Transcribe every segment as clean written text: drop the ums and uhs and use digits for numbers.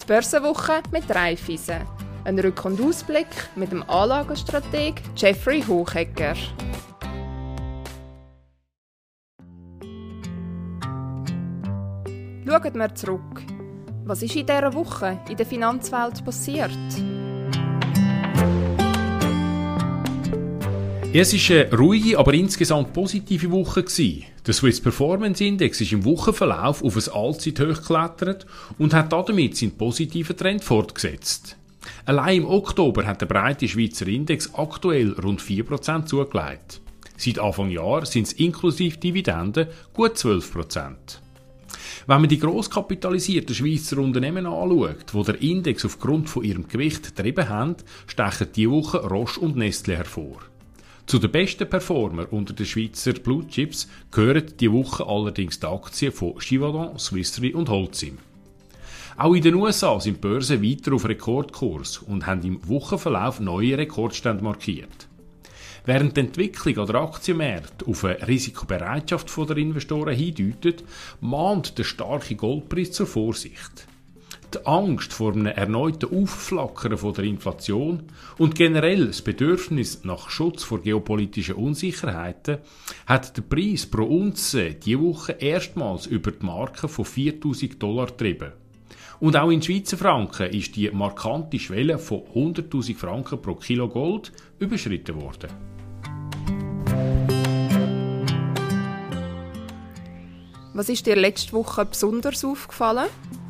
Börsenwoche mit Raiffeisen. Ein Rück- und Ausblick mit dem Anlagestrateg Jeffrey Hochegger. Schauen wir zurück. Was ist in dieser Woche in der Finanzwelt passiert? Es war eine ruhige, aber insgesamt positive Woche. Der Swiss Performance Index ist im Wochenverlauf auf ein Allzeithoch geklettert und hat damit seinen positiven Trend fortgesetzt. Allein im Oktober hat der breite Schweizer Index aktuell rund 4% zugelegt. Seit Anfang Jahr sind es inklusive Dividenden gut 12%. Wenn man die grosskapitalisierten Schweizer Unternehmen anschaut, die der Index aufgrund von ihrem Gewicht getrieben haben, stechen diese Woche Roche und Nestlé hervor. Zu den besten Performer unter den Schweizer Blue Chips gehören diese Woche allerdings die Aktien von Givaudan, Swiss Re und Holcim. Auch in den USA sind die Börsen weiter auf Rekordkurs und haben im Wochenverlauf neue Rekordstände markiert. Während die Entwicklung an der Aktienmärkte auf eine Risikobereitschaft der Investoren hindeutet, mahnt der starke Goldpreis zur Vorsicht. Die Angst vor einem erneuten Aufflackern von der Inflation und generell das Bedürfnis nach Schutz vor geopolitischen Unsicherheiten hat den Preis pro Unze diese Woche erstmals über die Marke von $4.000 getrieben. Und auch in Schweizer Franken ist die markante Schwelle von 100.000 Franken pro Kilo Gold überschritten worden. Was ist dir letzte Woche besonders aufgefallen?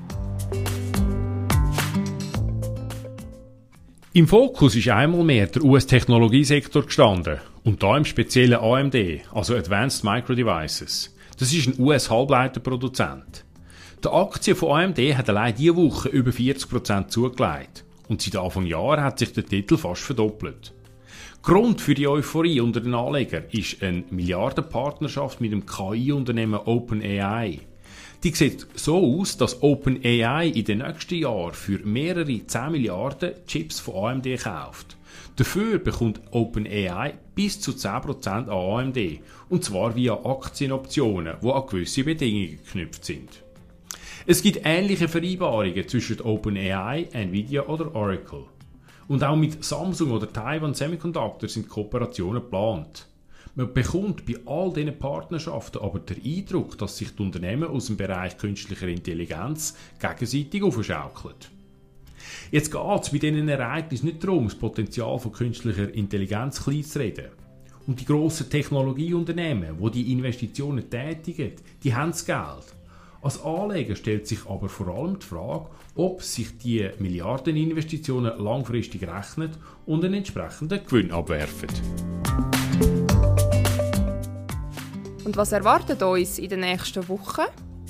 Im Fokus ist einmal mehr der US-Technologiesektor gestanden und da im speziellen AMD, also Advanced Micro Devices. Das ist ein US-Halbleiterproduzent. Die Aktie von AMD hat allein diese Woche über 40% zugelegt und seit Anfang Jahr hat sich der Titel fast verdoppelt. Grund für die Euphorie unter den Anlegern ist eine Milliardenpartnerschaft mit dem KI-Unternehmen OpenAI. Die sieht so aus, dass OpenAI in den nächsten Jahren für mehrere 10 Milliarden Chips von AMD kauft. Dafür bekommt OpenAI bis zu 10% an AMD, und zwar via Aktienoptionen, die an gewisse Bedingungen geknüpft sind. Es gibt ähnliche Vereinbarungen zwischen OpenAI, Nvidia oder Oracle. Und auch mit Samsung oder Taiwan Semiconductor sind Kooperationen geplant. Man bekommt bei all diesen Partnerschaften aber den Eindruck, dass sich die Unternehmen aus dem Bereich künstlicher Intelligenz gegenseitig aufschaukeln. Jetzt geht es bei diesen Ereignissen nicht darum, das Potenzial von künstlicher Intelligenz klein zu reden. Und die grossen Technologieunternehmen, die die Investitionen tätigen, die haben das Geld. Als Anleger stellt sich aber vor allem die Frage, ob sich die Milliardeninvestitionen langfristig rechnen und einen entsprechenden Gewinn abwerfen. Und was erwartet uns in den nächsten Wochen?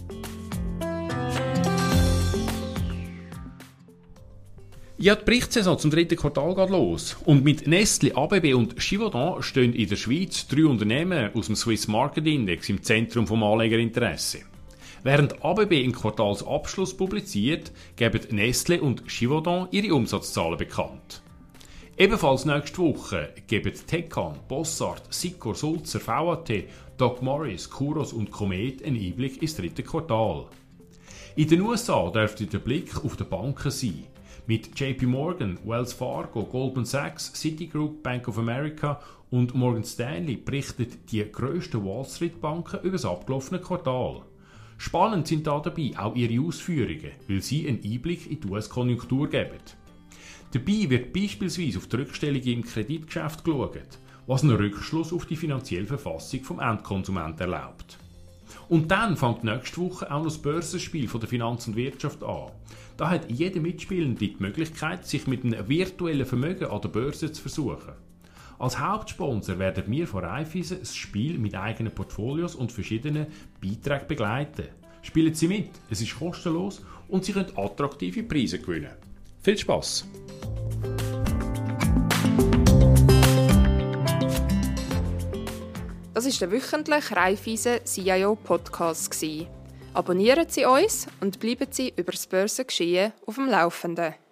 Ja, die Berichtssaison zum dritten Quartal geht los. Und mit Nestlé, ABB und Givaudan stehen in der Schweiz 3 Unternehmen aus dem Swiss Market Index im Zentrum des Anlegerinteresse. Während ABB im Quartalsabschluss publiziert, geben Nestlé und Givaudan ihre Umsatzzahlen bekannt. Ebenfalls nächste Woche geben Tecan, Bossard, Sicor, Sulzer, VAT, Doc Morris, Kuros und Comet einen Einblick ins dritte Quartal. In den USA dürfte der Blick auf die Banken sein. Mit JP Morgan, Wells Fargo, Goldman Sachs, Citigroup, Bank of America und Morgan Stanley berichten die grössten Wall Street Banken über das abgelaufene Quartal. Spannend sind dabei auch ihre Ausführungen, weil sie einen Einblick in die US-Konjunktur geben. Dabei wird beispielsweise auf die Rückstellungen im Kreditgeschäft geschaut, was einen Rückschluss auf die finanzielle Verfassung des Endkonsumenten erlaubt. Und dann fängt nächste Woche auch noch das Börsenspiel von der Finanz und Wirtschaft an. Da hat jeder Mitspielende die Möglichkeit, sich mit einem virtuellen Vermögen an der Börse zu versuchen. Als Hauptsponsor werden wir von Raiffeisen das Spiel mit eigenen Portfolios und verschiedenen Beiträgen begleiten. Spielen Sie mit, es ist kostenlos und Sie können attraktive Preise gewinnen. Viel Spass! Das war der wöchentliche Raiffeisen CIO Podcast. Abonnieren Sie uns und bleiben Sie über das Börsengeschehen auf dem Laufenden.